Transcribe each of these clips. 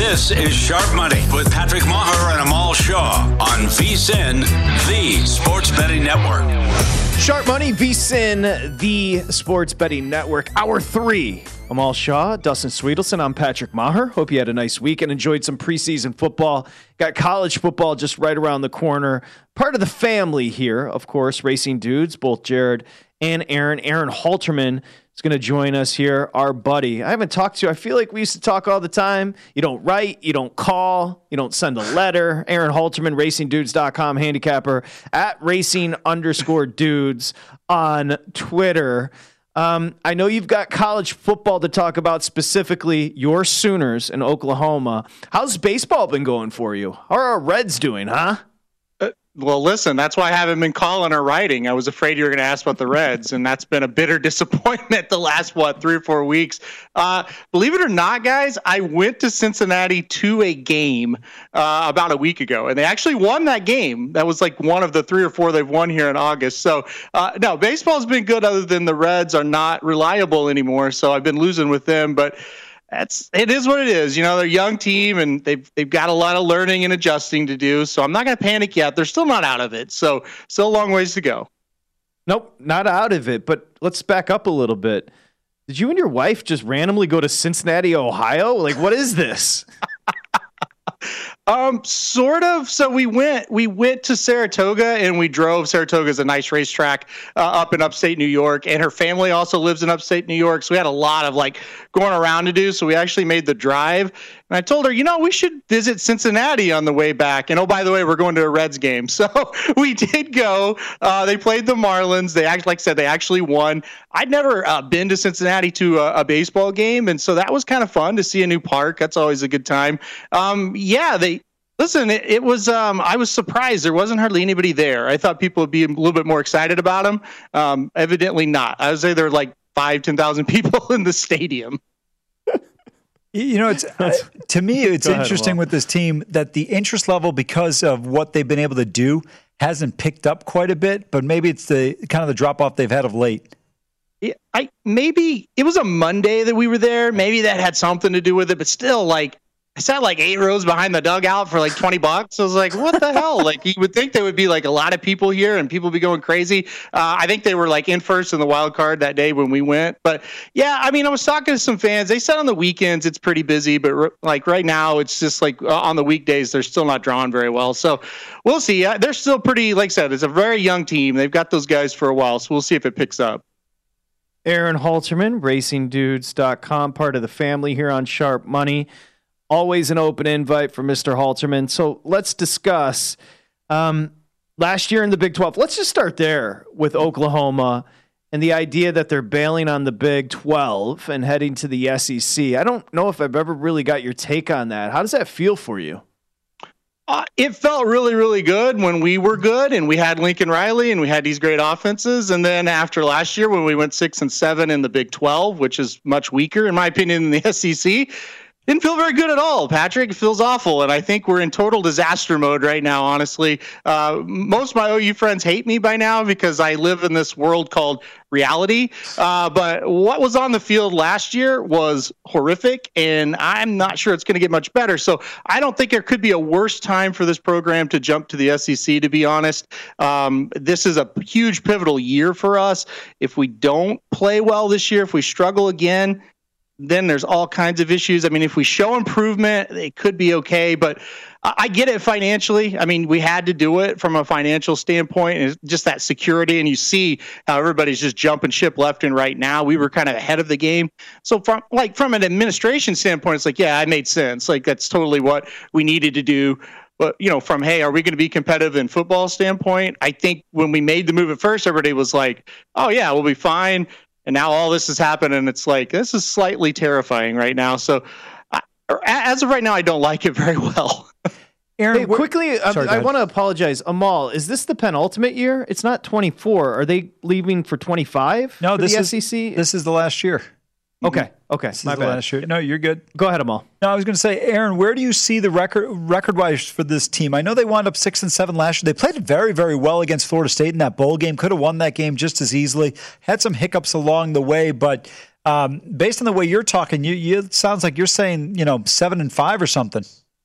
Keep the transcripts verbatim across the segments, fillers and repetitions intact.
This is Sharp Money with Patrick Maher and Amal Shaw on V S I N, the Sports Betting Network. Sharp Money, V S I N, the Sports Betting Network. Hour three. Amal Shaw, Dustin Sweetelson. I'm Patrick Maher. Hope you had a nice week and enjoyed some preseason football. Got college football just right around the corner. Part of the family here, of course, Racing Dudes, both Jared and Aaron. Aaron Halterman is going to join us here, our buddy. I haven't talked to you. I feel like we used to talk all the time. You don't write, you don't call, you don't send a letter. Aaron Halterman, racing dudes dot com handicapper, at racing underscore dudes on Twitter. Um, I know you've got college football to talk about, specifically your Sooners in Oklahoma. How's baseball been going for you? How are our Reds doing, huh? Uh, well, listen, that's why I haven't been calling or writing. I was afraid you were going to ask about the Reds, and that's been a bitter disappointment the last, what, three or four weeks. Uh, believe it or not, guys, I went to Cincinnati to a game uh, about a week ago, and they actually won that game. That was like one of the three or four they've won here in August. So, uh, no, baseball's been good other than the Reds are not reliable anymore, so I've been losing with them, but That's it is what it is. You know, they're a young team and they've they've got a lot of learning and adjusting to do. So I'm not going to panic yet. They're still not out of it. So still a long ways to go. Nope, not out of it. But let's back up a little bit. Did you and your wife just randomly go to Cincinnati, Ohio? Like, what is this? Um, sort of. So we went, we went to Saratoga and we drove. Saratoga is a nice racetrack uh, up in upstate New York, and her family also lives in upstate New York. So we had a lot of like going around to do. So we actually made the drive, and I told her, you know, we should visit Cincinnati on the way back. And oh, by the way, we're going to a Reds game. So we did go. Uh, they played the Marlins. They act like I said, they actually won. I'd never uh, been to Cincinnati to a, a baseball game, and so that was kind of fun to see a new park. That's always a good time. Um, yeah, they. Listen, it, it was, um, I was surprised. There wasn't hardly anybody there. I thought people would be a little bit more excited about them. Um, evidently not. I would say there were like five, ten thousand people in the stadium. You know, it's uh, to me, it's Go ahead, interesting Will. with this team that the interest level, because of what they've been able to do, hasn't picked up quite a bit, but maybe it's the kind of the drop off they've had of late. Yeah, I maybe it was a Monday that we were there. Maybe that had something to do with it, but still, like, I sat like eight rows behind the dugout for like twenty bucks. I was like, what the hell? Like, you would think there would be like a lot of people here and people be going crazy. Uh, I think they were like in first in the wild card that day when we went. But yeah, I mean, I was talking to some fans. They said on the weekends it's pretty busy, but r- like right now it's just like uh, on the weekdays, they're still not drawing very well. So we'll see. Uh, they're still pretty, like I said, it's a very young team. They've got those guys for a while. So we'll see if it picks up. Aaron Halterman, racing dudes dot com, part of the family here on Sharp Money. Always an open invite for Mister Halterman. So let's discuss um, last year in the Big twelve. Let's just start there with Oklahoma and the idea that they're bailing on the Big twelve and heading to the S E C. I don't know if I've ever really got your take on that. How does that feel for you? Uh, it felt really, really good when we were good and we had Lincoln Riley and we had these great offenses. And then after last year, when we went six and seven in the Big twelve, which is much weaker, in my opinion, than the S E C, didn't feel very good at all, Patrick. It feels awful, and I think we're in total disaster mode right now, honestly. Uh, most of my O U friends hate me by now because I live in this world called reality. Uh, but what was on the field last year was horrific, and I'm not sure it's going to get much better. So I don't think there could be a worse time for this program to jump to the S E C, to be honest. Um, this is a huge pivotal year for us. If we don't play well this year, if we struggle again, then there's all kinds of issues. I mean, if we show improvement, it could be okay, but I get it financially. I mean, we had to do it from a financial standpoint, and just that security. And you see how everybody's just jumping ship left and right now. We were kind of ahead of the game. So from like from an administration standpoint, it's like, yeah, it made sense. Like, that's totally what we needed to do. But, you know, from, hey, are we going to be competitive in football standpoint? I think when we made the move at first, everybody was like, oh yeah, we'll be fine. And now all this has happened, and it's like, this is slightly terrifying right now. So I, as of right now, I don't like it very well. Aaron, hey, quickly, sorry, I, I want to apologize. Amal, is this the penultimate year? It's not twenty-four. Are they leaving for twenty-five? No, for this the is, S E C? This is the last year. Okay, okay. This my is bad. the last year. No, you're good. Go ahead, Amal. No, I was going to say, Aaron, where do you see the record record-wise for this team? I know they wound up six and seven last year. They played very, very well against Florida State in that bowl game. Could have won that game just as easily. Had some hiccups along the way, but Um, based on the way you're talking, you, you it sounds like you're saying, you know, seven and five or something.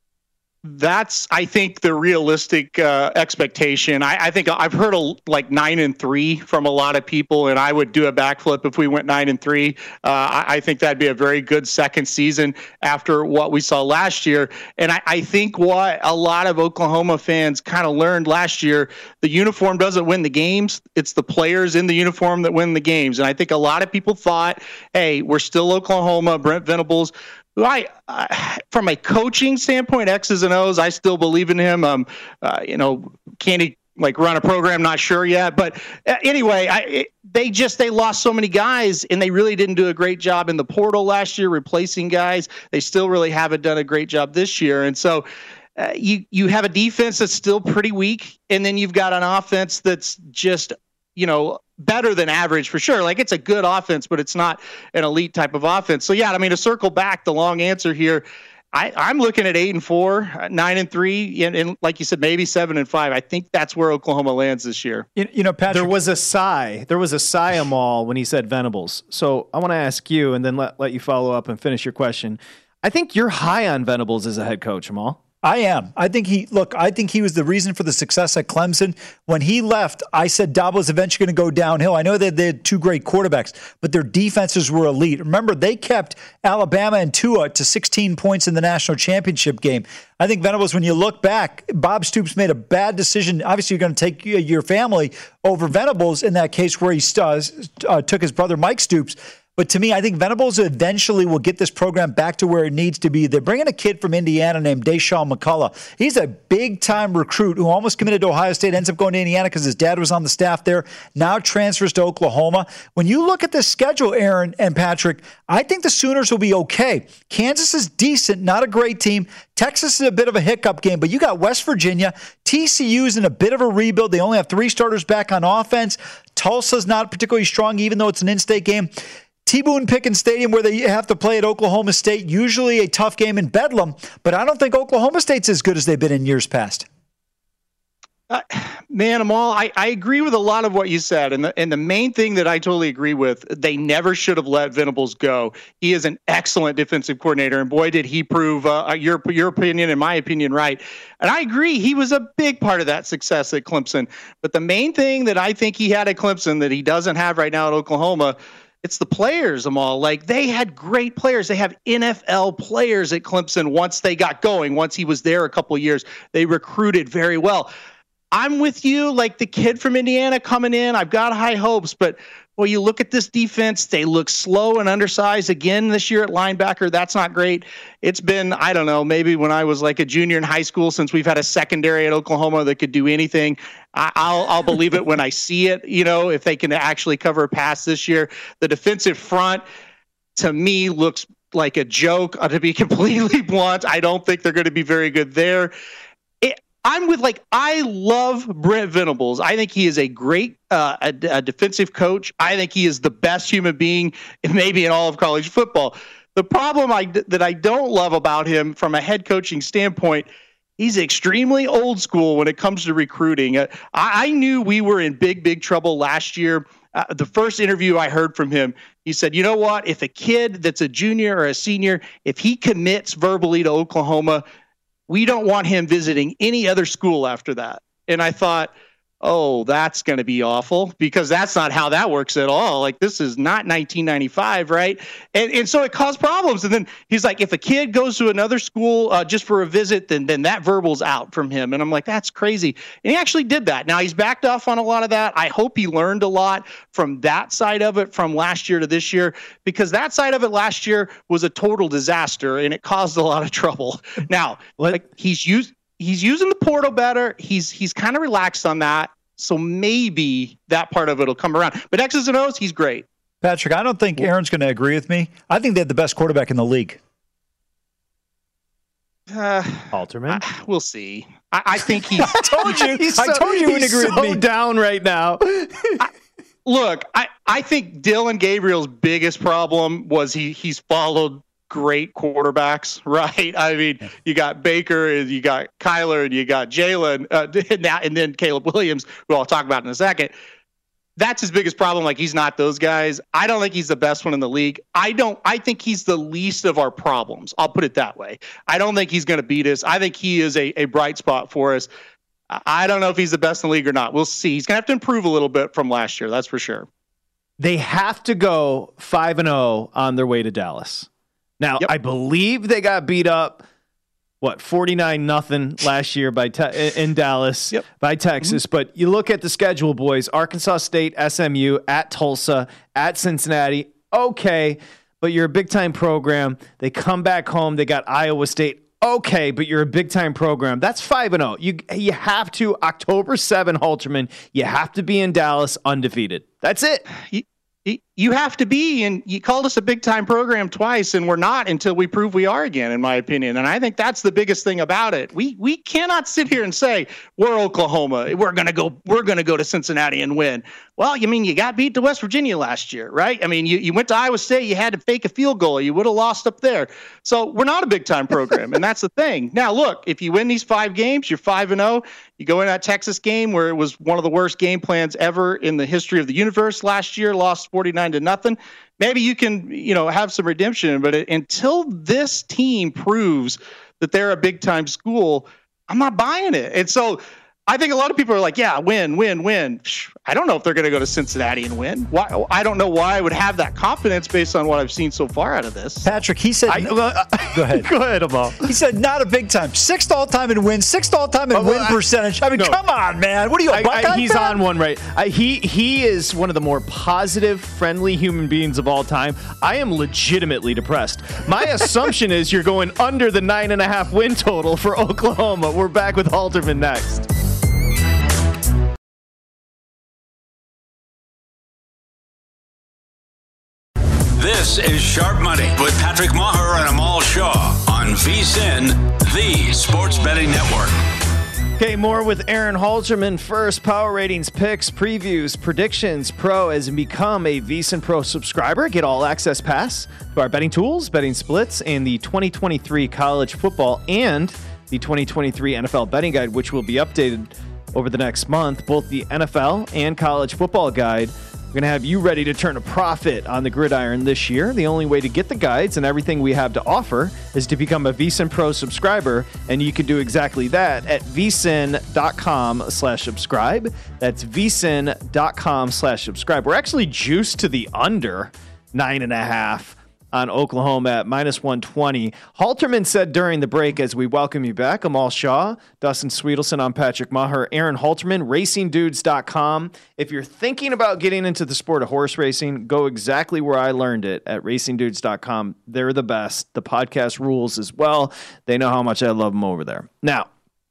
That's, I think, the realistic uh, expectation. I, I think I've heard a, like nine and three from a lot of people, and I would do a backflip if we went nine and three. Uh, I, I think that'd be a very good second season after what we saw last year. And I, I think what a lot of Oklahoma fans kind of learned last year, the uniform doesn't win the games. It's the players in the uniform that win the games. And I think a lot of people thought, hey, we're still Oklahoma. Brent Venables, I, I, from a coaching standpoint, X's and O's, I still believe in him. Um, uh, you know, can he like run a program? Not sure yet. But uh, anyway, I, it, they just they lost so many guys, and they really didn't do a great job in the portal last year replacing guys. They still really haven't done a great job this year, and so. Uh, you you have a defense that's still pretty weak, and then you've got an offense that's just, you know, better than average for sure. Like, it's a good offense, but it's not an elite type of offense. So yeah, I mean, to circle back, the long answer here, I, I'm looking at eight and four, nine and three, and, and like you said, maybe seven and five. I think that's where Oklahoma lands this year. You, you know, Patrick, there was a sigh. There was a sigh Amal when he said Venables. So I want to ask you, and then let let you follow up and finish your question. I think you're high on Venables as a head coach, Amal. I am. I think he, look, I think he was the reason for the success at Clemson. When he left, I said Dabo's eventually going to go downhill. I know that they had two great quarterbacks, but their defenses were elite. Remember, they kept Alabama and Tua to sixteen points in the national championship game. I think Venables, when you look back, Bob Stoops made a bad decision. Obviously, you're going to take your family over Venables in that case where he uh, uh, took his brother Mike Stoops. But to me, I think Venables eventually will get this program back to where it needs to be. They're bringing a kid from Indiana named Deshaun McCullough. He's a big-time recruit who almost committed to Ohio State, ends up going to Indiana because his dad was on the staff there, now transfers to Oklahoma. When you look at the schedule, Aaron and Patrick, I think the Sooners will be okay. Kansas is decent, not a great team. Texas is a bit of a hiccup game, but you got West Virginia. T C U's in a bit of a rebuild. They only have three starters back on offense. Tulsa's not particularly strong, even though it's an in-state game. T-Boone Pickens Stadium, where they have to play at Oklahoma State, usually a tough game in Bedlam, but I don't think Oklahoma State's as good as they've been in years past. Uh, man, Amal, I, I agree with a lot of what you said. And the, and the main thing that I totally agree with, they never should have let Venables go. He is an excellent defensive coordinator, and boy, did he prove uh, your, your opinion and my opinion right. And I agree, he was a big part of that success at Clemson. But the main thing that I think he had at Clemson that he doesn't have right now at Oklahoma, it's the players, Amal. Like, they had great players. They have N F L players at Clemson once they got going. Once he was there a couple of years, they recruited very well. I'm with you. Like, the kid from Indiana coming in, I've got high hopes. But, well, you look at this defense, they look slow and undersized again this year at linebacker. That's not great. It's been, I don't know, maybe when I was like a junior in high school since we've had a secondary at Oklahoma that could do anything. I, I'll I'll believe it when I see it, you know, if they can actually cover a pass this year. The defensive front, to me, looks like a joke, uh, to be completely blunt. I don't think they're going to be very good there. It, I'm with, like, I love Brent Venables. I think he is a great uh, a, a defensive coach. I think he is the best human being maybe in all of college football. The problem I, that I don't love about him from a head coaching standpoint, he's extremely old school when it comes to recruiting. Uh, I, I knew we were in big, big trouble last year. Uh, the first interview I heard from him, he said, you know what, if a kid that's a junior or a senior, if he commits verbally to Oklahoma, we don't want him visiting any other school after that. And I thought, oh, that's going to be awful, because that's not how that works at all. Like, this is not nineteen ninety-five, right? And and so it caused problems. And then he's like, if a kid goes to another school uh, just for a visit, then then that verbal's out from him. And I'm like, that's crazy. And he actually did that. Now, he's backed off on a lot of that. I hope he learned a lot from that side of it from last year to this year, because that side of it last year was a total disaster, and it caused a lot of trouble. Now, like, he's used he's using the portal better. He's he's kind of relaxed on that. So maybe that part of it will come around. But X's and O's, he's great. Patrick, I don't think Aaron's going to agree with me. I think they have the best quarterback in the league. Uh, Alterman? I, we'll see. I, I think he's. I told you. He's I so, told you you wouldn't agree so with me. Down right now. I, look, I, I think Dylan Gabriel's biggest problem was he he's followed great quarterbacks, right? I mean, you got Baker, and you got Kyler, and you got Jalen, uh, and, and then Caleb Williams, who I'll talk about in a second. that's his biggest problem. Like, he's not those guys. I don't think he's the best one in the league. I don't, I think he's the least of our problems. I'll put it that way. I don't think he's going to beat us. I think he is a, a bright spot for us. I don't know if he's the best in the league or not. We'll see. He's going to have to improve a little bit from last year. That's for sure. They have to go five and oh on their way to Dallas. Now, yep. I believe they got beat up, what, forty-nine nothing last year by te- in Dallas yep. by Texas. Mm-hmm. But you look at the schedule, boys. Arkansas State, S M U, at Tulsa, at Cincinnati. Okay, but you're a big-time program. They come back home. They got Iowa State. Okay, but you're a big-time program. That's five and oh. You you have to, October seventh, Halterman, you have to be in Dallas undefeated. That's it. You, you have to be, and you called us a big-time program twice, and we're not until we prove we are again, in my opinion. And I think that's the biggest thing about it. We we cannot sit here and say we're Oklahoma. We're gonna go. We're gonna go to Cincinnati and win. Well, you mean you got beat to West Virginia last year, right? I mean, you, you went to Iowa State. You had to fake a field goal. You would have lost up there. So we're not a big-time program, and that's the thing. Now, look, if you win these five games, you're five and oh. You go in that Texas game where it was one of the worst game plans ever in the history of the universe last year, lost forty-nine to nothing. Maybe you can, you know, have some redemption, but it, until this team proves that they're a big time school, I'm not buying it. And so I think a lot of people are like, yeah, win, win, win. I don't know if they're going to go to Cincinnati and win. Why? I don't know why I would have that confidence based on what I've seen so far out of this. Patrick, he said, I, uh, go ahead. Go ahead, Amal. He said, not a big time. Sixth all time in wins, sixth all time in oh, win I, percentage. I mean, no. come on, man. What are you, a Buckeye I, I, He's fan? on one, right? I, he, he is one of the more positive, friendly human beings of all time. I am legitimately depressed. My assumption is you're going under the nine and a half win total for Oklahoma. We're back with Halterman next. This is Sharp Money with Patrick Maher and Amal Shaw on V S I N, the Sports Betting Network. Okay, more with Aaron Halterman. First, power ratings, picks, previews, predictions. Pro, as you become a V S I N Pro subscriber, get all access pass to our betting tools, betting splits, and the twenty twenty-three college football and the twenty twenty-three N F L betting guide, which will be updated over the next month. Both the N F L and college football guide. We're going to have you ready to turn a profit on the gridiron this year. The only way to get the guides and everything we have to offer is to become a V S I N Pro subscriber, and you can do exactly that at vsin.com slash subscribe. That's vsin.com slash subscribe. We're actually juiced to the under nine and a half on Oklahoma at minus one twenty. Halterman said during the break, as we welcome you back, Amal Shaw, Dustin Sweetelson, I'm Patrick Maher, Aaron Halterman, racing dudes dot com. If you're thinking about getting into the sport of horse racing, go exactly where I learned it at racing dudes dot com. They're the best. The podcast rules as well. They know how much I love them over there. Now,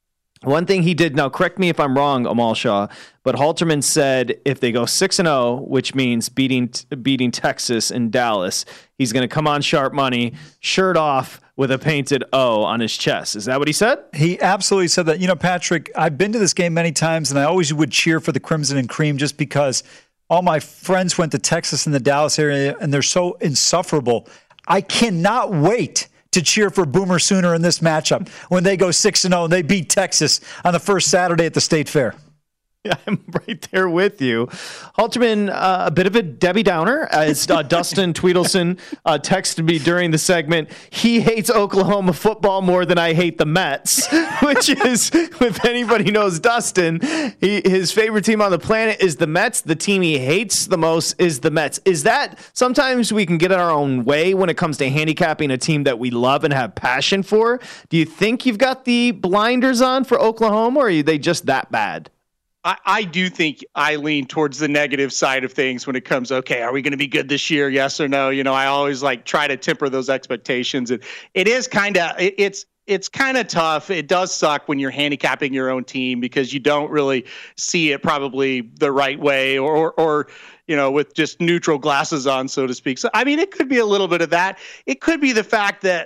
one thing he did, now correct me if I'm wrong, Amal Shaw, but Halterman said if they go six and oh, which means beating beating Texas and Dallas, he's going to come on Sharp Money, shirt off with a painted O on his chest. Is that what he said? He absolutely said that. You know, Patrick, I've been to this game many times, and I always would cheer for the Crimson and Cream just because all my friends went to Texas and the Dallas area, and they're so insufferable. I cannot wait to cheer for Boomer Sooner in this matchup when they go six and oh and they beat Texas on the first Saturday at the State Fair. Yeah, I'm right there with you. Halterman, uh, a bit of a Debbie Downer, as uh, Dustin Tweedelson uh, texted me during the segment. He hates Oklahoma football more than I hate the Mets, which is, if anybody knows Dustin, he, his favorite team on the planet is the Mets. The team he hates the most is the Mets. Is that sometimes we can get our own way when it comes to handicapping a team that we love and have passion for? Do you think you've got the blinders on for Oklahoma, or are they just that bad? I, I do think I lean towards the negative side of things when it comes, okay, are we going to be good this year? Yes or no? You know, I always like try to temper those expectations. And it is kind of, it, it's, it's kind of tough. It does suck when you're handicapping your own team because you don't really see it probably the right way or, or, or you know, with just neutral glasses on, so to speak. So, I mean, it could be a little bit of that. It could be the fact that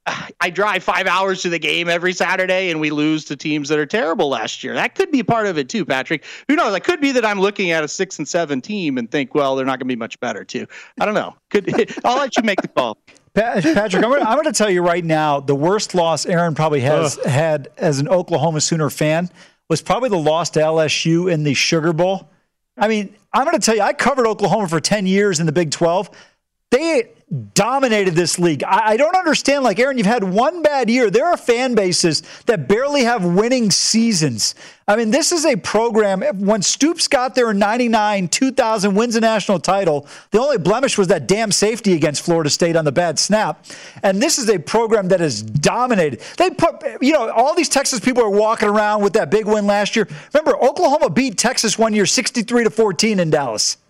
I drive five hours to the game every Saturday and we lose to teams that are terrible last year. That could be part of it too, Patrick. Who knows? It could be that I'm looking at a six and seven team and think, well, they're not going to be much better too. I don't know. Could I'll let you make the call. Patrick, I'm going, to, I'm going to tell you right now, the worst loss Aaron probably has Ugh. had as an Oklahoma Sooner fan was probably the loss to L S U in the Sugar Bowl. I mean, I'm going to tell you, I covered Oklahoma for ten years in the Big twelve. They dominated this league. I, I don't understand. Like, Aaron, you've had one bad year. There are fan bases that barely have winning seasons. I mean, this is a program. When Stoops got there in ninety-nine, two thousand, wins a national title, the only blemish was that damn safety against Florida State on the bad snap. And this is a program that has dominated. They put, you know, all these Texas people are walking around with that big win last year. Remember, Oklahoma beat Texas one year sixty-three to fourteen in Dallas.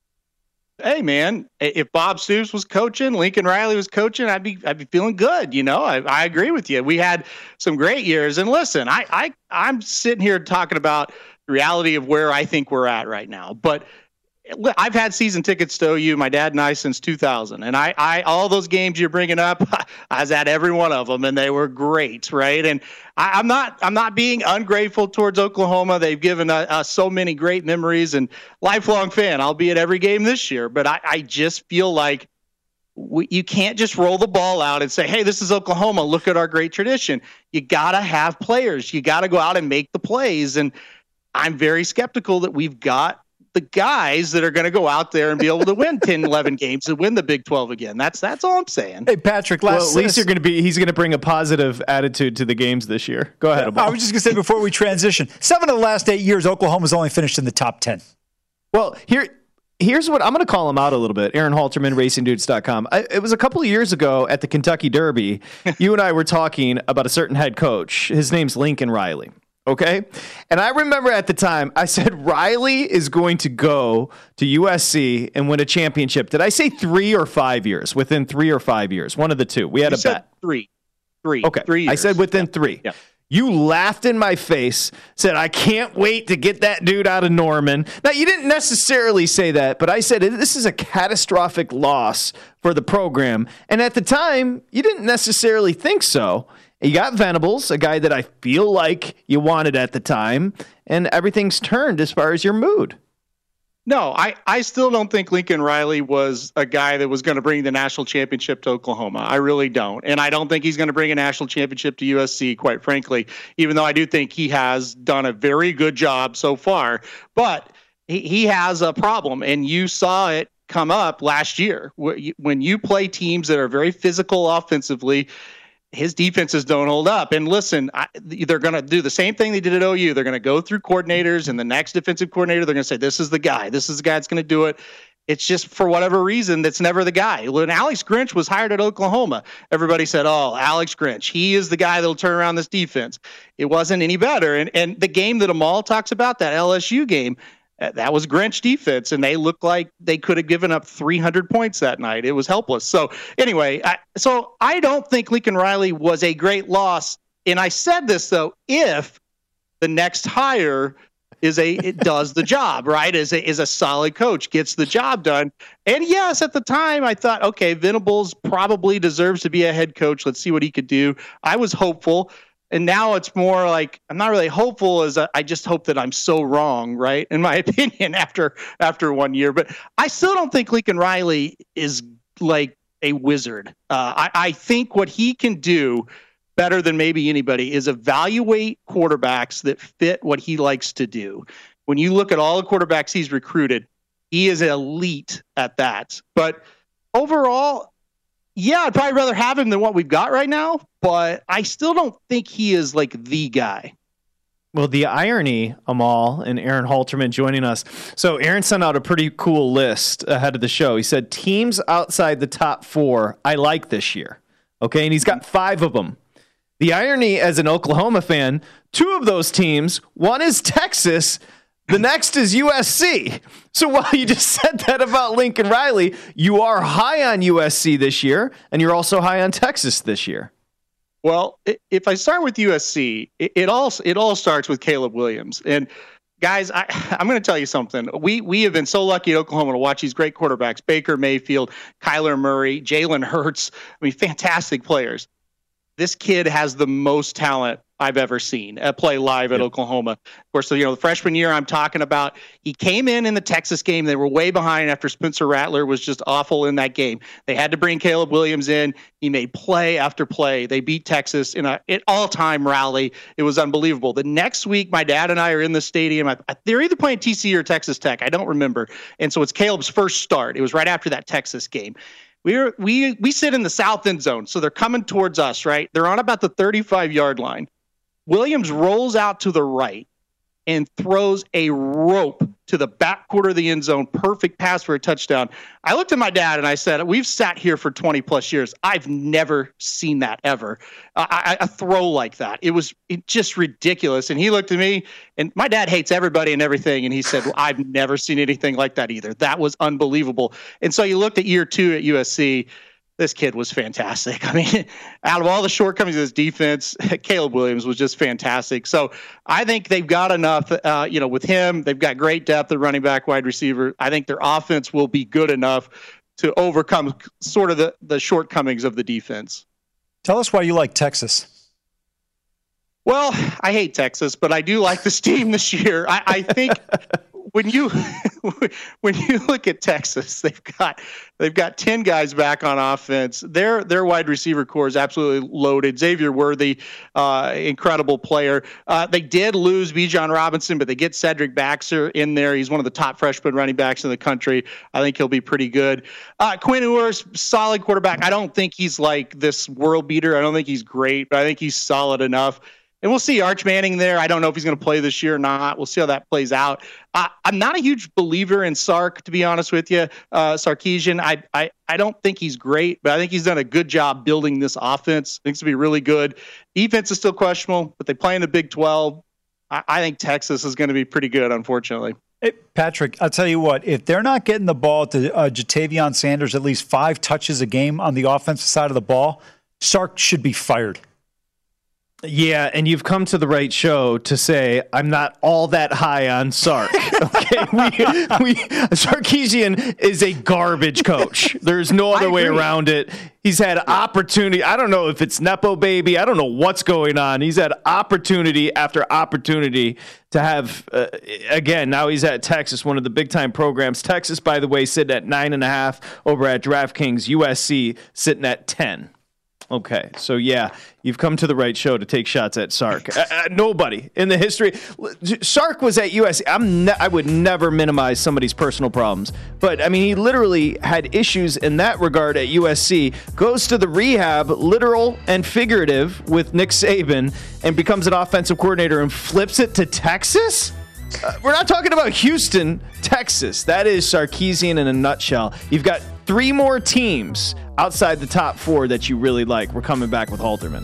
Hey man, if Bob Stoops was coaching, Lincoln Riley was coaching, I'd be I'd be feeling good. You know, I, I agree with you. We had some great years, and listen, I I I'm sitting here talking about the reality of where I think we're at right now. But I've had season tickets to O U, my dad and I, since two thousand, and I I all those games you're bringing up, I was at every one of them, and they were great, right? And I, I'm not I'm not being ungrateful towards Oklahoma. They've given us uh, so many great memories, and lifelong fan. I'll be at every game this year, but I, I just feel like we, you can't just roll the ball out and say, hey, this is Oklahoma. Look at our great tradition. You got to have players. You got to go out and make the plays, and I'm very skeptical that we've got the guys that are going to go out there and be able to win ten, eleven games and win the Big twelve again. That's that's all I'm saying. Hey, Patrick, last well, at least you're going to be, he's going to bring a positive attitude to the games this year. Go ahead. Yeah, I was just going to say before we transition, seven of the last eight years, Oklahoma's only finished in the top ten. Well, here, here's what I'm going to call him out a little bit. Aaron Halterman, racing dudes dot com. I, it was a couple of years ago at the Kentucky Derby. You and I were talking about a certain head coach. His name's Lincoln Riley. Okay. And I remember at the time I said Riley is going to go to U S C and win a championship. Did I say three or five years? Within three or five years. One of the two. We had you a said bet. Three. Three. Okay. Three years. I said within yeah. three. Yeah. You laughed in my face, said, I can't wait to get that dude out of Norman. Now, you didn't necessarily say that, but I said this is a catastrophic loss for the program. And at the time, you didn't necessarily think so. You got Venables, a guy that I feel like you wanted at the time, and everything's turned as far as your mood. No, I, I still don't think Lincoln Riley was a guy that was going to bring the national championship to Oklahoma. I really don't. And I don't think he's going to bring a national championship to U S C, quite frankly, even though I do think he has done a very good job so far. But he, he has a problem, and you saw it come up last year. When you play teams that are very physical offensively, his defenses don't hold up. And listen, I, they're going to do the same thing they did at O U. They're going to go through coordinators, and the next defensive coordinator, they're going to say, this is the guy. This is the guy that's going to do it. It's just, for whatever reason, that's never the guy. When Alex Grinch was hired at Oklahoma, everybody said, oh, Alex Grinch, he is the guy that'll turn around this defense. It wasn't any better. And, and the game that Amal talks about, that L S U game, that was Grinch defense, and they looked like they could have given up three hundred points that night. It was helpless. So anyway, I, so I don't think Lincoln Riley was a great loss. And I said this, though, if the next hire is a it does the job, right, is a, is a solid coach, gets the job done. And yes, at the time, I thought, okay, Venables probably deserves to be a head coach. Let's see what he could do. I was hopeful. And now it's more like I'm not really hopeful, as I just hope that I'm so wrong, right? In my opinion, after after one year. But I still don't think Lincoln Riley is like a wizard. Uh, I, I think what he can do better than maybe anybody is evaluate quarterbacks that fit what he likes to do. When you look at all the quarterbacks he's recruited, he is elite at that. But overall, yeah, I'd probably rather have him than what we've got right now, but I still don't think he is like the guy. Well, the irony, Amal and Aaron Halterman joining us. So Aaron sent out a pretty cool list ahead of the show. He said, teams outside the top four I like this year. Okay, and he's got five of them. The irony, as an Oklahoma fan, two of those teams, one is Texas, the next is U S C. So while you just said that about Lincoln Riley, you are high on U S C this year, and you're also high on Texas this year. Well, if I start with U S C, it, it all it all starts with Caleb Williams. And guys, I, I'm going to tell you something. We we have been so lucky at Oklahoma to watch these great quarterbacks: Baker Mayfield, Kyler Murray, Jalen Hurts. I mean, fantastic players. this kid has the most talent I've ever seen uh, play live at yep. Oklahoma. Of course, so, you know, the freshman year I'm talking about, he came in in the Texas game. They were way behind after Spencer Rattler was just awful in that game. They had to bring Caleb Williams in. He made play after play. They beat Texas in a an all-time rally. It was unbelievable. The next week, my dad and I are in the stadium. I, I, they're either playing T C U or Texas Tech. I don't remember. And so it's Caleb's first start. It was right after that Texas game. We're, we we sit in the south end zone, so they're coming towards us, right? They're on about the thirty-five-yard line. Williams rolls out to the right and throws a rope to the back quarter of the end zone. Perfect pass for a touchdown. I looked at my dad and I said, we've sat here for twenty plus years. I've never seen that ever. Uh, a throw like that. It was it just ridiculous. And he looked at me, and my dad hates everybody and everything. And he said, well, I've never seen anything like that either. That was unbelievable. And so you looked at year two at U S C. This kid was fantastic. I mean, out of all the shortcomings of this defense, Caleb Williams was just fantastic. So I think they've got enough, uh, you know, with him. They've got great depth at running back, wide receiver. I think their offense will be good enough to overcome sort of the, the shortcomings of the defense. Tell us why you like Texas. Well, I hate Texas, but I do like this team this year. I, I think when you when you look at Texas, they've got they've got ten guys back on offense. Their their wide receiver core is absolutely loaded. Xavier Worthy, uh, incredible player. Uh, they did lose Bijan Robinson, but they get Cedric Baxter in there. He's one of the top freshman running backs in the country. I think he'll be pretty good. Uh, Quinn Ewers, solid quarterback. I don't think he's like this world beater. I don't think he's great, but I think he's solid enough. And we'll see Arch Manning there. I don't know if he's going to play this year or not. We'll see how that plays out. Uh, I'm not a huge believer in Sark, to be honest with you. Uh, Sarkisian, I, I I don't think he's great, but I think he's done a good job building this offense. I think it's going to be really good. Defense is still questionable, but they play in the Big twelve. I, I think Texas is going to be pretty good, unfortunately. Hey, Patrick, I'll tell you what, if they're not getting the ball to uh, Jatavion Sanders at least five touches a game on the offensive side of the ball, Sark should be fired. Yeah, and you've come to the right show to say I'm not all that high on Sark. Okay, we, we Sarkisian is a garbage coach. There's no other way around it. He's had opportunity. I don't know if it's Nepo baby. I don't know what's going on. He's had opportunity after opportunity to have. Uh, again, now he's at Texas, one of the big time programs. Texas, by the way, sitting at nine and a half over at DraftKings. U S C sitting at ten. Okay, so yeah, you've come to the right show to take shots at Sark. uh, uh, nobody in the history. Sark was at U S C. I'm ne- I would never minimize somebody's personal problems, but I mean, he literally had issues in that regard at U S C. Goes to the rehab, literal and figurative, with Nick Saban, and becomes an offensive coordinator and flips it to Texas. Uh, we're not talking about Houston, Texas. That is Sarkisian in a nutshell. You've got three more teams outside the top four that you really like. We're coming back with Halterman.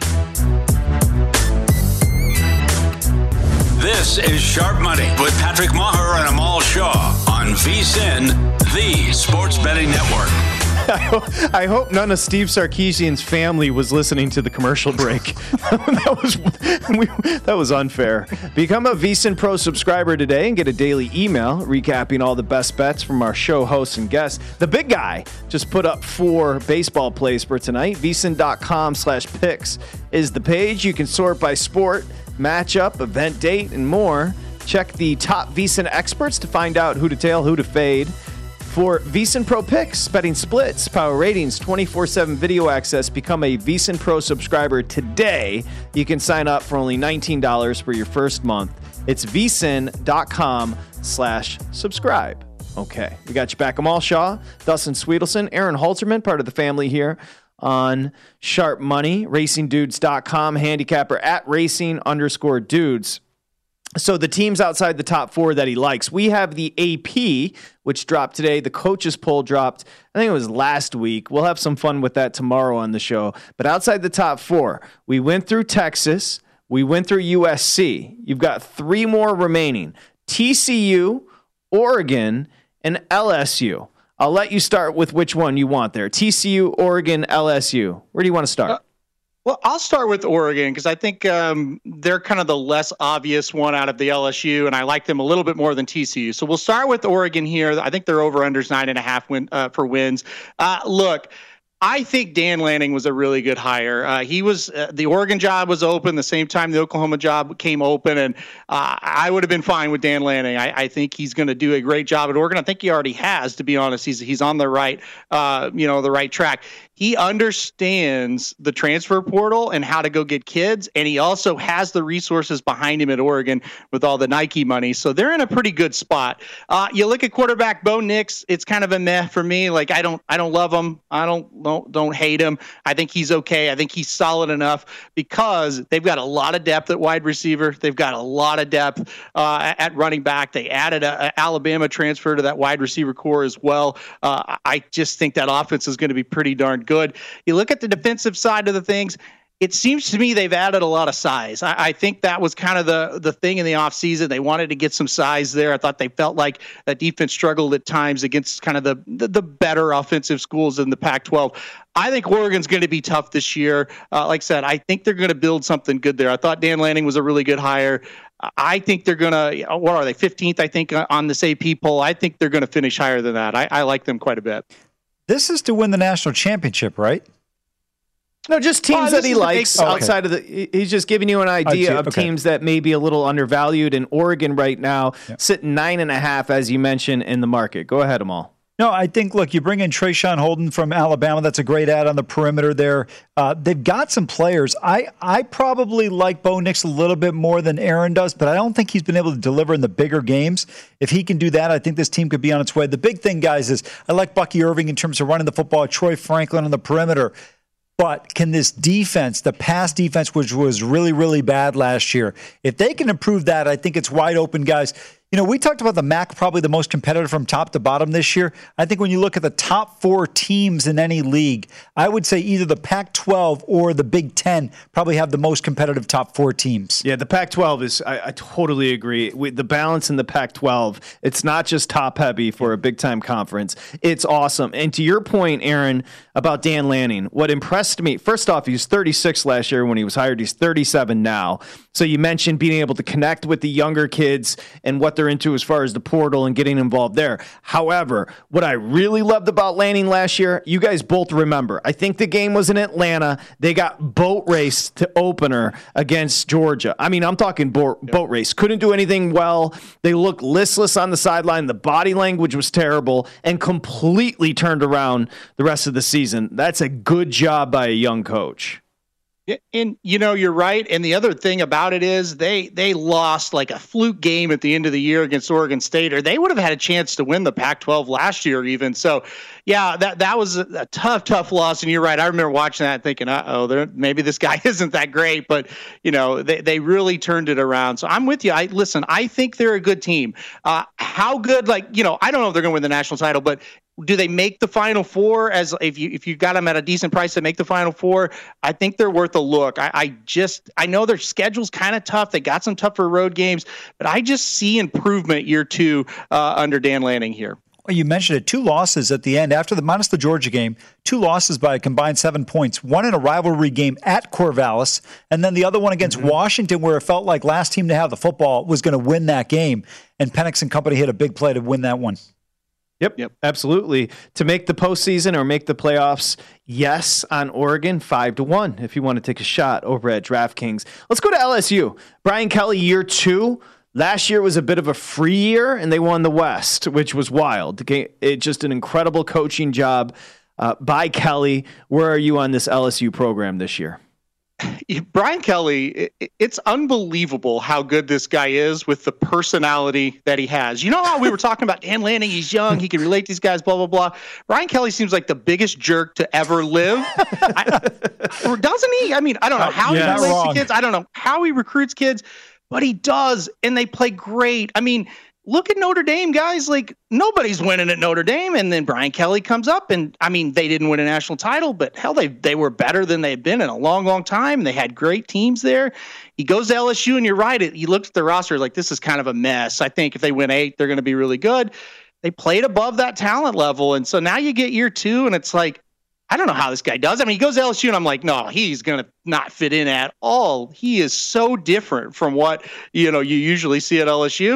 This is Sharp Money with Patrick Maher and Amal Shaw on VSiN, the Sports Betting Network. I hope, I hope none of Steve Sarkisian's family was listening to the commercial break. that was we, that was unfair. Become a VSiN Pro subscriber today and get a daily email recapping all the best bets from our show hosts and guests. The big guy just put up four baseball plays for tonight. VSiN.com slash picks is the page. You can sort by sport, matchup, event date, and more. Check the top VSiN experts to find out who to tail, who to fade. For VSiN Pro picks, betting splits, power ratings, twenty-four seven video access, become a VSiN Pro subscriber today. You can sign up for only nineteen dollars for your first month. It's VSiN.com slash subscribe. Okay, we got you back. Amal Shaw, Dustin Sweetelson, Aaron Halterman, part of the family here on Sharp Money, racing dudes dot com, handicapper at racing underscore dudes. So the teams outside the top four that he likes, we have the A P, which dropped today. The coaches poll dropped, I think it was last week. We'll have some fun with that tomorrow on the show. But outside the top four, we went through Texas. We went through U S C. You've got three more remaining. T C U, Oregon, and L S U. I'll let you start with which one you want there. T C U, Oregon, L S U. Where do you want to start? Uh- Well, I'll start with Oregon because I think um, they're kind of the less obvious one out of the L S U, and I like them a little bit more than T C U. So we'll start with Oregon here. I think their over-unders nine and a half win, uh, for wins. Uh, look, I think Dan Lanning was a really good hire. Uh, he was uh, the Oregon job was open the same time the Oklahoma job came open, and uh, I would have been fine with Dan Lanning. I, I think he's going to do a great job at Oregon. I think he already has, to be honest. He's he's on the right, uh, you know, the right track. He understands the transfer portal and how to go get kids, and he also has the resources behind him at Oregon with all the Nike money. So they're in a pretty good spot. Uh, you look at quarterback Bo Nix; it's kind of a meh for me. Like I don't, I don't love him. I don't, don't, don't hate him. I think he's okay. I think he's solid enough because they've got a lot of depth at wide receiver. They've got a lot of depth uh, at running back. They added a, a Alabama transfer to that wide receiver core as well. Uh, I just think that offense is going to be pretty darn good. You look at the defensive side of the things, it seems to me they've added a lot of size. I, I think that was kind of the, the thing in the offseason. They wanted to get some size there. I thought they felt like that defense struggled at times against kind of the, the, the better offensive schools in the Pac twelve. I think Oregon's going to be tough this year. Uh, like I said, I think they're going to build something good there. I thought Dan Lanning was a really good hire. I think they're going to, what are they, fifteenth, I think, on this A P poll. I think they're going to finish higher than that. I, I like them quite a bit. This is to win the national championship, right? No, just teams oh, that he likes big, outside okay. of the. He's just giving you an idea of okay. teams that may be a little undervalued. In Oregon right now, yep. sitting nine and a half, as you mentioned, in the market. Go ahead, Amal. No, I think, look, you bring in Trayshawn Holden from Alabama. That's a great ad on the perimeter there. Uh, they've got some players. I, I probably like Bo Nix a little bit more than Aaron does, but I don't think he's been able to deliver in the bigger games. If he can do that, I think this team could be on its way. The big thing, guys, is I like Bucky Irving in terms of running the football, Troy Franklin on the perimeter. But can this defense, the pass defense, which was really, really bad last year, if they can improve that, I think it's wide open, guys. You know, we talked about the M A C probably the most competitive from top to bottom this year. I think when you look at the top four teams in any league, I would say either the Pac twelve or the Big Ten probably have the most competitive top four teams. Yeah, the Pac twelve is, I, I totally agree. With the balance in the Pac twelve, it's not just top heavy for a big time conference. It's awesome. And to your point, Aaron, about Dan Lanning, what impressed me, first off, he was thirty-six last year when he was hired. He's thirty-seven now. So you mentioned being able to connect with the younger kids and what they're into as far as the portal and getting involved there. However, what I really loved about Lanning last year, you guys both remember, I think the game was in Atlanta. They got boat raced to opener against Georgia. I mean, I'm talking boat, yep. boat race. Couldn't do anything well. They looked listless on the sideline. The body language was terrible and completely turned around the rest of the season. That's a good job by a young coach. And, you know, you're right. And the other thing about it is they they lost like a fluke game at the end of the year against Oregon State, or they would have had a chance to win the Pac twelve last year even. So, yeah, that that was a, a tough, tough loss. And you're right. I remember watching that and thinking, uh-oh, maybe this guy isn't that great. But, you know, they, they really turned it around. So I'm with you. I Listen, I think they're a good team. Uh, how good, like, you know, I don't know if they're going to win the national title, but do they make the Final Four? As if you if you got them at a decent price to make the Final Four, I think they're worth a look. I, I just I know their schedule's kind of tough. They got some tougher road games, but I just see improvement year two uh, under Dan Lanning here. Well, you mentioned it. Two losses at the end after the minus the Georgia game. Two losses by a combined seven points. One in a rivalry game at Corvallis, and then the other one against mm-hmm. Washington, where it felt like last team to have the football was going to win that game, and Penix and company hit a big play to win that one. Yep, yep, absolutely. To make the postseason or make the playoffs, yes, on Oregon, five to one. If you want to take a shot over at DraftKings, let's go to L S U. Brian Kelly, year two. Last year was a bit of a free year, and they won the West, which was wild. It just an incredible coaching job uh, by Kelly. Where are you on this L S U program this year? Brian Kelly, it's unbelievable how good this guy is with the personality that he has. You know how we were talking about Dan Lanning, he's young, he can relate to these guys, blah, blah, blah. Brian Kelly seems like the biggest jerk to ever live. I, doesn't he? I mean, I don't know how yeah, he relates wrong. to kids. I don't know how he recruits kids, but he does, and they play great. I mean, look at Notre Dame, guys. Like, nobody's winning at Notre Dame, and then Brian Kelly comes up, and, I mean, they didn't win a national title, but, hell, they they were better than they've been in a long, long time. They had great teams there. He goes to L S U, and you're right. He looks at the roster like, this is kind of a mess. I think if they win eight, they're going to be really good. They played above that talent level, and so now you get year two, and it's like, I don't know how this guy does. I mean, he goes to L S U, and I'm like, no, he's going to not fit in at all. He is so different from what, you know, you usually see at L S U.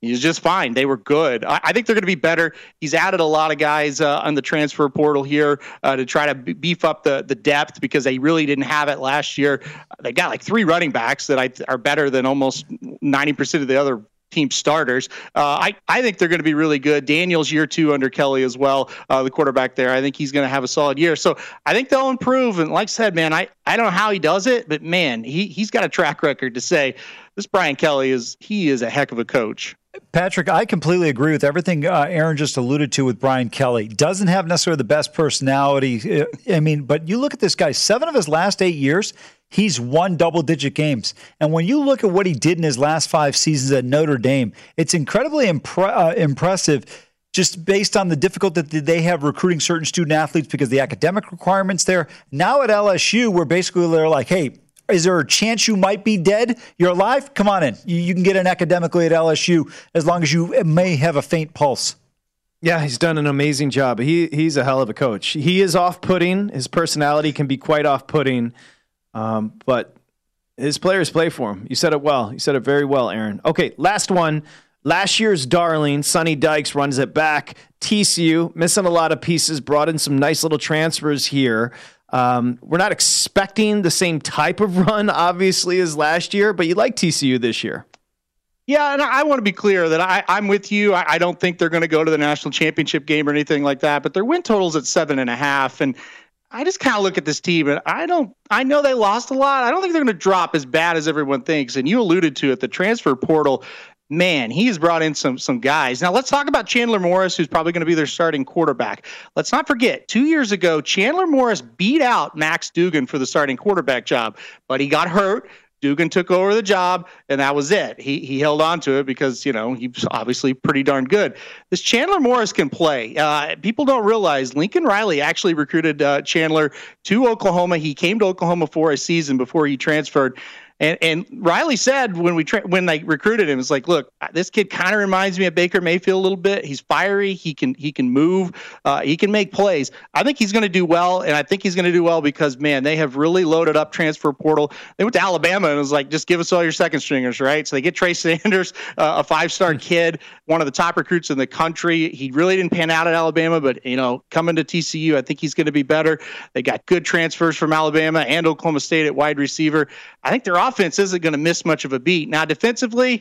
He's just fine. They were good. I, I think they're going to be better. He's added a lot of guys uh, on the transfer portal here uh, to try to b- beef up the, the depth because they really didn't have it last year. They got like three running backs that I, are better than almost ninety percent of the other team starters. Uh, I, I think they're going to be really good. Daniel's year two under Kelly as well, uh, the quarterback there. I think he's going to have a solid year. So I think they'll improve. And like I said, man, I, I don't know how he does it, but man, he, he's got a track record to say this Brian Kelly is, he is a heck of a coach. Patrick, I completely agree with everything uh, Aaron just alluded to with Brian Kelly. Doesn't have necessarily the best personality. I mean, but you look at this guy, seven of his last eight years, he's won double-digit games. And when you look at what he did in his last five seasons at Notre Dame, it's incredibly impre- uh, impressive just based on the difficulty that they have recruiting certain student athletes because of the academic requirements there. Now at L S U, where basically they're like, hey, is there a chance you might be dead? You're alive? Come on in. You, you can get in academically at L S U as long as you may have a faint pulse. Yeah, he's done an amazing job. He He's a hell of a coach. He is off-putting. His personality can be quite off-putting, um, but his players play for him. You said it well. You said it very well, Aaron. Okay, last one. Last year's darling, Sonny Dykes, runs it back. T C U, missing a lot of pieces, brought in some nice little transfers here. Um, we're not expecting the same type of run, obviously, as last year, but you like T C U this year. Yeah, and I want to be clear that I, I'm with you. I, I don't think they're going to go to the national championship game or anything like that, but their win total's at seven and a half. And I just kind of look at this team, and I don't. I know they lost a lot. I don't think they're going to drop as bad as everyone thinks. And you alluded to it, the transfer portal. Man, he has brought in some some guys. Now, let's talk about Chandler Morris, who's probably going to be their starting quarterback. Let's not forget, two years ago, Chandler Morris beat out Max Duggan for the starting quarterback job, but he got hurt. Duggan took over the job, and that was it. He he held on to it because, you know, he's obviously pretty darn good. This Chandler Morris can play. Uh, people don't realize Lincoln Riley actually recruited uh, Chandler to Oklahoma. He came to Oklahoma for a season before he transferred. And and Riley said when we tra- when they recruited him, it's like, look, this kid kind of reminds me of Baker Mayfield a little bit. He's fiery. He can he can move. Uh, he can make plays. I think he's going to do well, and I think he's going to do well because, man, they have really loaded up transfer portal. They went to Alabama and it was like, just give us all your second stringers, right? So they get Trey Sanders, uh, a five-star kid, one of the top recruits in the country. He really didn't pan out at Alabama, but, you know, coming to T C U, I think he's going to be better. They got good transfers from Alabama and Oklahoma State at wide receiver. I think they're offense isn't going to miss much of a beat. Now, defensively,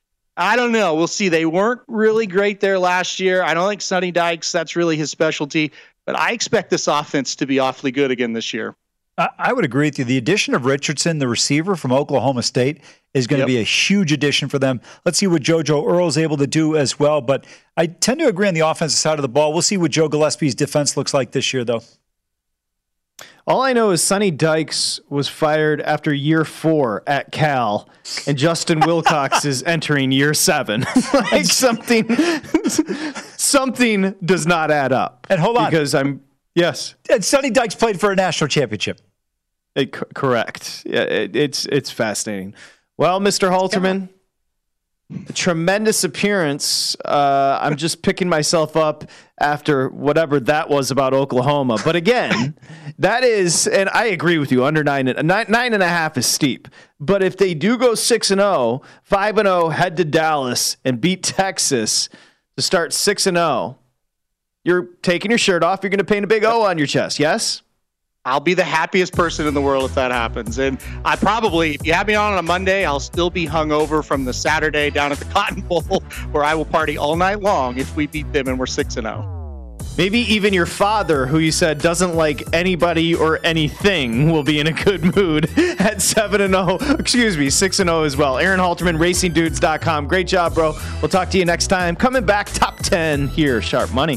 I don't know. We'll see. They weren't really great there last year. I don't think Sonny Dykes, that's really his specialty, but I expect this offense to be awfully good again this year. I would agree with you. The addition of Richardson, the receiver from Oklahoma State, is going yep. to be a huge addition for them. Let's see what JoJo Earl is able to do as well, but I tend to agree on the offensive side of the ball. We'll see what Joe Gillespie's defense looks like this year, though. All I know is Sonny Dykes was fired after year four at Cal, and Justin Wilcox is entering year seven. Like something, something does not add up. And hold on, because I'm yes. And Sonny Dykes played for a national championship. It, c- correct. Yeah, it, it's it's fascinating. Well, Mister Halterman, a tremendous appearance. Uh, I'm just picking myself up after whatever that was about Oklahoma. But again, that is, and I agree with you, under nine, nine, nine and a half is steep. But if they do go six and oh, five and oh, head to Dallas and beat Texas to start six and oh, you're taking your shirt off. You're going to paint a big O on your chest. Yes? I'll be the happiest person in the world if that happens. And I probably, if you have me on on a Monday, I'll still be hungover from the Saturday down at the Cotton Bowl where I will party all night long if we beat them and we're six and oh. Maybe even your father, who you said doesn't like anybody or anything, will be in a good mood at seven and oh. Excuse me, six and oh as well. Aaron Halterman, racing dudes dot com. Great job, bro. We'll talk to you next time. Coming back, top ten here, Sharp Money.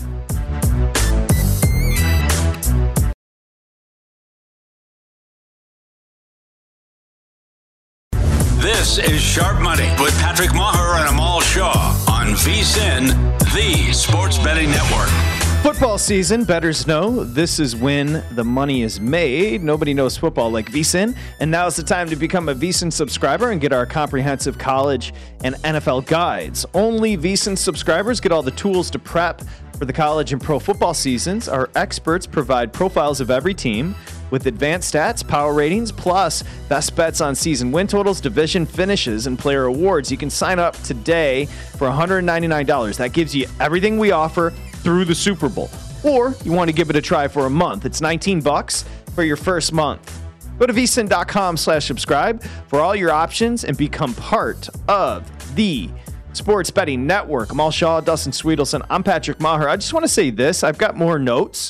This is Sharp Money with Patrick Maher and Amal Shaw on VSiN, the Sports Betting Network. Football season, bettors know this is when the money is made. Nobody knows football like VSiN, and now's the time to become a VSiN subscriber and get our comprehensive college and N F L guides. Only VSiN subscribers get all the tools to prep for the college and pro football seasons. Our experts provide profiles of every team, with advanced stats, power ratings, plus best bets on season win totals, division finishes, and player awards. You can sign up today for one hundred ninety-nine dollars. That gives you everything we offer through the Super Bowl. Or you want to give it a try for a month. It's nineteen bucks for your first month. Go to vsin.com slash subscribe for all your options and become part of the Sports Betting Network. Amal Shaw, Dustin Sweetelson. I'm Patrick Maher. I just want to say this. I've got more notes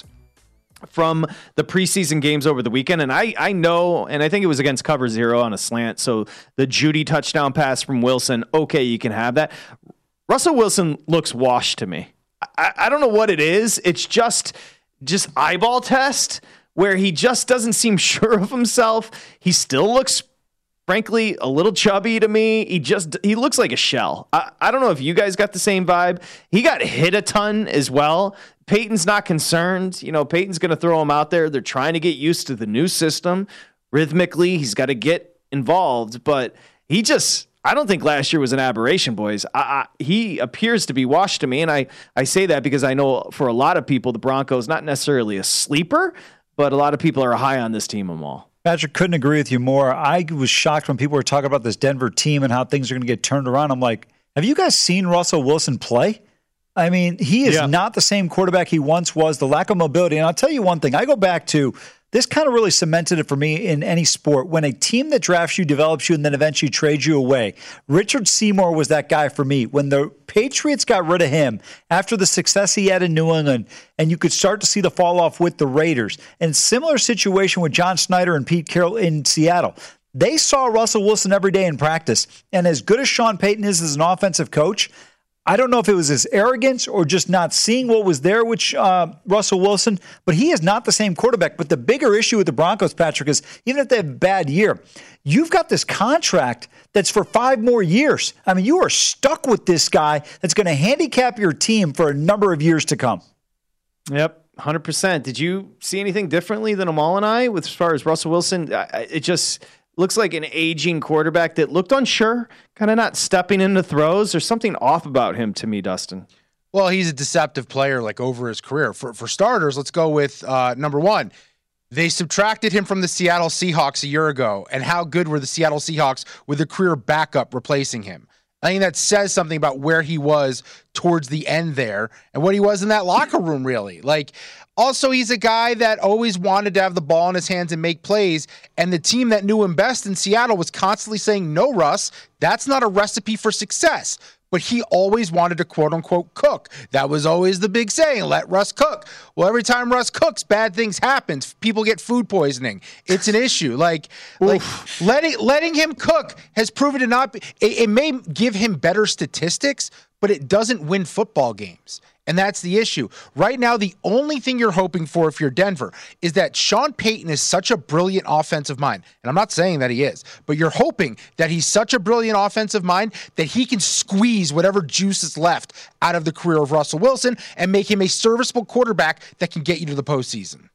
from the preseason games over the weekend, and I, I know, and I think it was against Cover Zero on a slant, so the Judy touchdown pass from Wilson, okay, you can have that. Russell Wilson looks washed to me. I, I don't know what it is. It's just just eyeball test where he just doesn't seem sure of himself. He still looks, frankly, a little chubby to me. He just he looks like a shell. I, I don't know if you guys got the same vibe. He got hit a ton as well. Peyton's not concerned. You know, Peyton's going to throw him out there. They're trying to get used to the new system. Rhythmically, he's got to get involved. But he just, I don't think last year was an aberration, boys. I, I, he appears to be washed to me. And I, I say that because I know for a lot of people, the Broncos, not necessarily a sleeper, but a lot of people are high on this team, Amal. Patrick, couldn't agree with you more. I was shocked when people were talking about this Denver team and how things are going to get turned around. I'm like, have you guys seen Russell Wilson play? I mean, he is yeah. not the same quarterback he once was, the lack of mobility. And I'll tell you one thing. I go back to this kind of really cemented it for me in any sport. When a team that drafts you, develops you, and then eventually trades you away. Richard Seymour was that guy for me. When the Patriots got rid of him after the success he had in New England, and you could start to see the fall off with the Raiders. And similar situation with John Snyder and Pete Carroll in Seattle. They saw Russell Wilson every day in practice. And as good as Sean Payton is as an offensive coach, I don't know if it was his arrogance or just not seeing what was there with uh, Russell Wilson, but he is not the same quarterback. But the bigger issue with the Broncos, Patrick, is even if they have a bad year, you've got this contract that's for five more years. I mean, you are stuck with this guy that's going to handicap your team for a number of years to come. Yep, one hundred percent. Did you see anything differently than Amal and I with as far as Russell Wilson? It just looks like an aging quarterback that looked unsure, kind of not stepping into throws. There's something off about him to me, Dustin. Well, he's a deceptive player, like over his career. For for starters, let's go with uh, number one. They subtracted him from the Seattle Seahawks a year ago, and how good were the Seattle Seahawks with a career backup replacing him? I think that says something about where he was towards the end there and what he was in that locker room, really. Like, also, he's a guy that always wanted to have the ball in his hands and make plays, and the team that knew him best in Seattle was constantly saying, no, Russ, that's not a recipe for success. But he always wanted to, quote-unquote, cook. That was always the big saying, let Russ cook. Well, every time Russ cooks, bad things happen. People get food poisoning. It's an issue. Like, like letting letting him cook has proven to not be – it, it may give him better statistics, but it doesn't win football games. And that's the issue. Right now, the only thing you're hoping for if you're Denver is that Sean Payton is such a brilliant offensive mind. And I'm not saying that he is, but you're hoping that he's such a brilliant offensive mind that he can squeeze whatever juice is left out of the career of Russell Wilson and make him a serviceable quarterback that can get you to the postseason.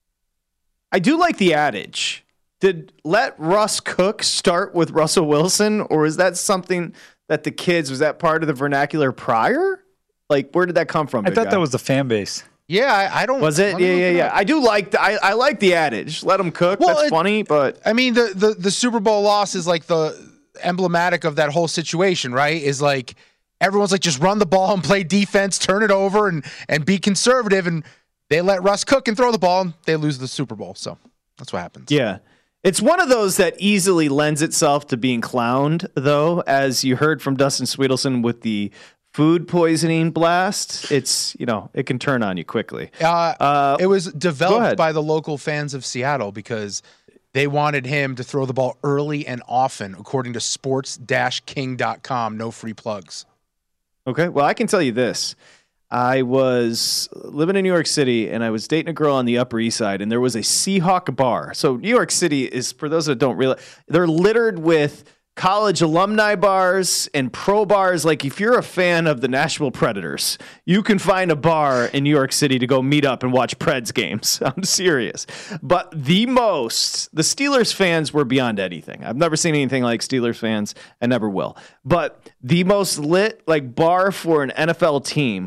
I do like the adage. Did let Russ cook start with Russell Wilson, or is that something that the kids, was that part of the vernacular prior? Like, where did that come from? I thought guy? that was the fan base. Yeah, I, I don't. Was it? Yeah, yeah, yeah. I do like. The, I I like the adage. Let them cook. Well, That's it, funny, but I mean, the, the the Super Bowl loss is like the emblematic of that whole situation, right? Is like everyone's like, just run the ball and play defense, turn it over, and and be conservative, and they let Russ cook and throw the ball, and they lose the Super Bowl. So that's what happens. Yeah. It's one of those that easily lends itself to being clowned, though, as you heard from Dustin Sweetelson with the food poisoning blast. It's, you know, it can turn on you quickly. Uh, uh, it was developed by the local fans of Seattle because they wanted him to throw the ball early and often, according to sports dash king dot com. No free plugs. Okay. Well, I can tell you this. I was living in New York City, and I was dating a girl on the Upper East Side, and there was a Seahawk bar. So New York City is, for those that don't realize, they're littered with college alumni bars and pro bars. Like, if you're a fan of the Nashville Predators, you can find a bar in New York City to go meet up and watch Preds games. I'm serious. But the most, the Steelers fans were beyond anything. I've never seen anything like Steelers fans. I never will. But the most lit, like, bar for an N F L team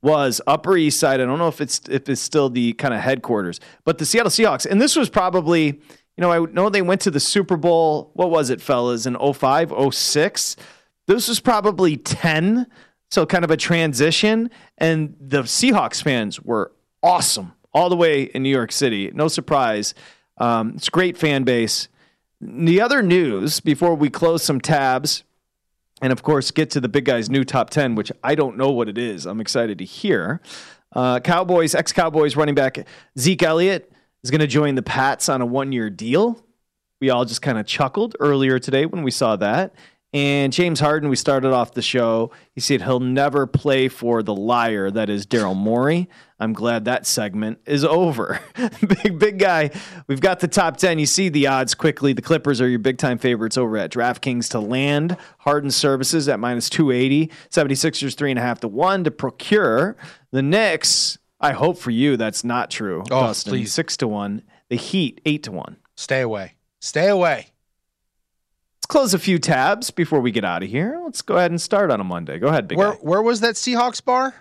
was Upper East Side. I don't know if it's if it's still the kind of headquarters, but the Seattle Seahawks. And this was probably, you know, I know they went to the Super Bowl. What was it, fellas, in oh five, oh six? This was probably ten, so kind of a transition. And the Seahawks fans were awesome all the way in New York City. No surprise. Um, it's a great fan base. The other news before we close some tabs, and, of course, get to the big guy's new top ten, which I don't know what it is. I'm excited to hear. Uh, Cowboys, ex-Cowboys running back Zeke Elliott is going to join the Pats on a one-year deal. We all just kind of chuckled earlier today when we saw that. And James Harden, we started off the show. He said he'll never play for the liar that is Daryl Morey. I'm glad that segment is over. big, big guy. We've got the top ten. You see the odds quickly. The Clippers are your big-time favorites over at DraftKings to land Harden services at minus two eighty. seventy-sixers three and a half to one to procure. The Knicks, I hope for you that's not true, Oh, Dustin. please. six to one. The Heat, eight to one. Stay away. Stay away. Let's close a few tabs before we get out of here. Let's go ahead and start on a Monday. Go ahead, big Where guy. where was that Seahawks bar?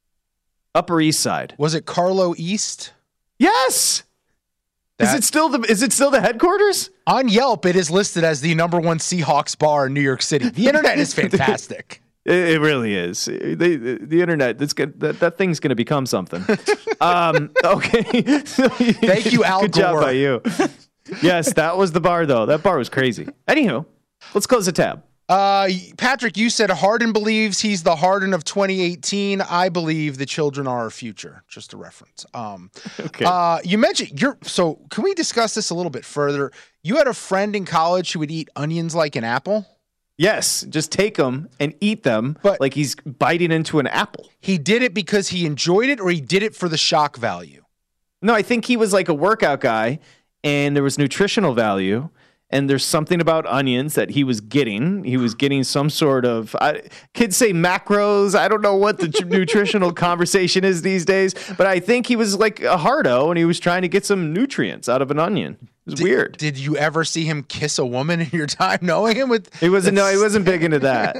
Upper East Side. Was it Carlo East? Yes. Is That- it still the is it still the headquarters? On Yelp, it is listed as the number one Seahawks bar in New York City. The internet is fantastic. It, it really is. They, the, the internet, that's good, that, that thing's going to become something. um, okay. Thank you, Al Good job Gore. by you. Yes, that was the bar, though. That bar was crazy. Anywho, let's close the tab. Uh, Patrick, you said Harden believes he's the Harden of twenty eighteen. I believe the children are our future. Just a reference. Um, Okay. uh, you mentioned you're. So can we discuss this a little bit further? You had a friend in college who would eat onions like an apple. Yes, just take them and eat them But- like he's biting into an apple. He did it because he enjoyed it, or he did it for the shock value. No, I think he was like a workout guy, and there was nutritional value. And there's something about onions that he was getting. He was getting some sort of, I, kids say macros. I don't know what the nutritional conversation is these days, but I think he was like a hardo and he was trying to get some nutrients out of an onion. It was Did, weird. Did you ever see him kiss a woman in your time knowing him? With He wasn't, no, he wasn't big into that.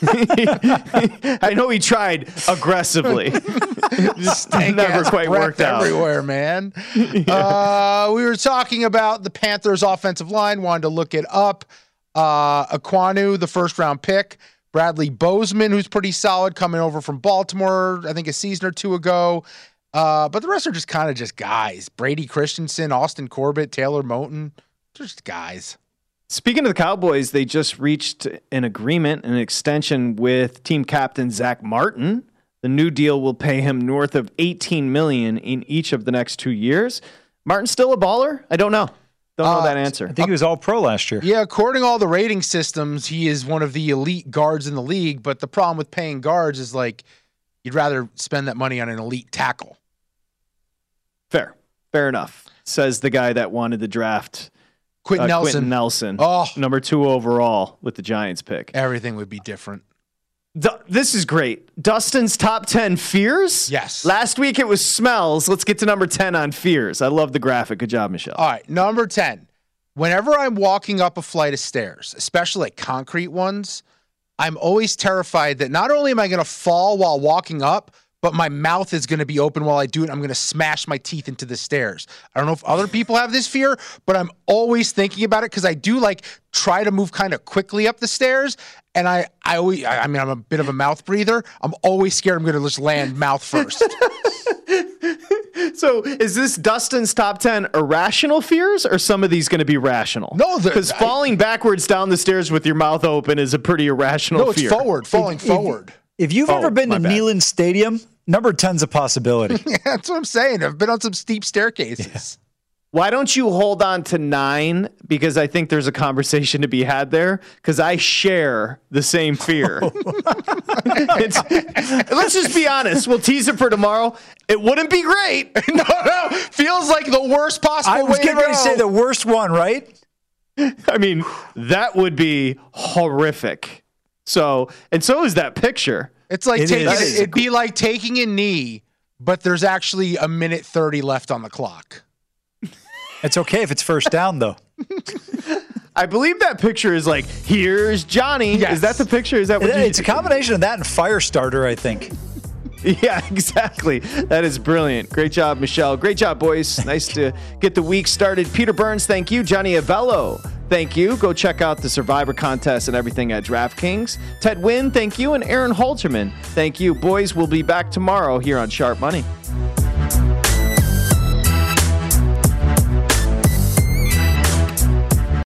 I know he tried aggressively. Just stank never ass quite breath worked out. everywhere, man. uh, we were talking about the Panthers' offensive line. Wanted to look it up. Uh, Aquanu, the first round pick. Bradley Bozeman, who's pretty solid, coming over from Baltimore, I think a season or two ago. Uh, but the rest are just kind of just guys. Brady Christensen, Austin Corbett, Taylor Moton, just guys. Speaking of the Cowboys, they just reached an agreement, an extension with team captain Zach Martin. The new deal will pay him north of eighteen million dollars in each of the next two years. Martin still a baller? I don't know. Don't know Uh, that answer. I think he was all pro last year. Yeah, according to all the rating systems, he is one of the elite guards in the league. But the problem with paying guards is like you'd rather spend that money on an elite tackle. Fair. Fair enough. Says the guy that wanted to draft Quentin uh, Nelson, Quentin Nelson, Oh. number two overall with the Giants pick. everything would be different. Du- this is great. Dustin's top ten fears? Yes. Last week it was smells. Let's get to number ten on fears. I love the graphic. Good job, Michelle. All right, number ten. Whenever I'm walking up a flight of stairs, especially like concrete ones, I'm always terrified that not only am I going to fall while walking up, but my mouth is going to be open while I do it. I'm going to smash my teeth into the stairs. I don't know if other people have this fear, but I'm always thinking about it because I do like try to move kind of quickly up the stairs. And I, I always, I I mean, I'm a bit of a mouth breather. I'm always scared I'm going to just land mouth first. So is this Dustin's top ten irrational fears, or some of these going to be rational? No, the- because I- falling backwards down the stairs with your mouth open is a pretty irrational No, it's fear. forward, falling If- forward. If you've Oh, ever been my to bad. Neyland Stadium, number ten's a possibility. That's what I'm saying. I've been on some steep staircases. Why don't you hold on to nine? Because I think there's a conversation to be had there. Because I share the same fear. It's- let's just be honest. We'll tease it for tomorrow. It wouldn't be great. no, no. Feels like the worst possible I was way getting to ready go. to say the worst one, right? I mean, that would be horrific. So, and so is that picture. It's like It taking, is. it'd be like taking a knee, but there's actually a minute thirty left on the clock. It's okay if it's first down, though. I believe that picture is like, here's Johnny. Yes. Is that the picture? Is that what It- you it's a combination of that and Firestarter, I think. Yeah, exactly. That is brilliant. Great job, Michelle. Great job, boys. Nice to get the week started. Peter Burns, thank you. Johnny Avello, thank you. Go check out the Survivor contest and everything at DraftKings. Ted Wynn, thank you. And Aaron Halterman, thank you. Boys, we'll be back tomorrow here on Sharp Money.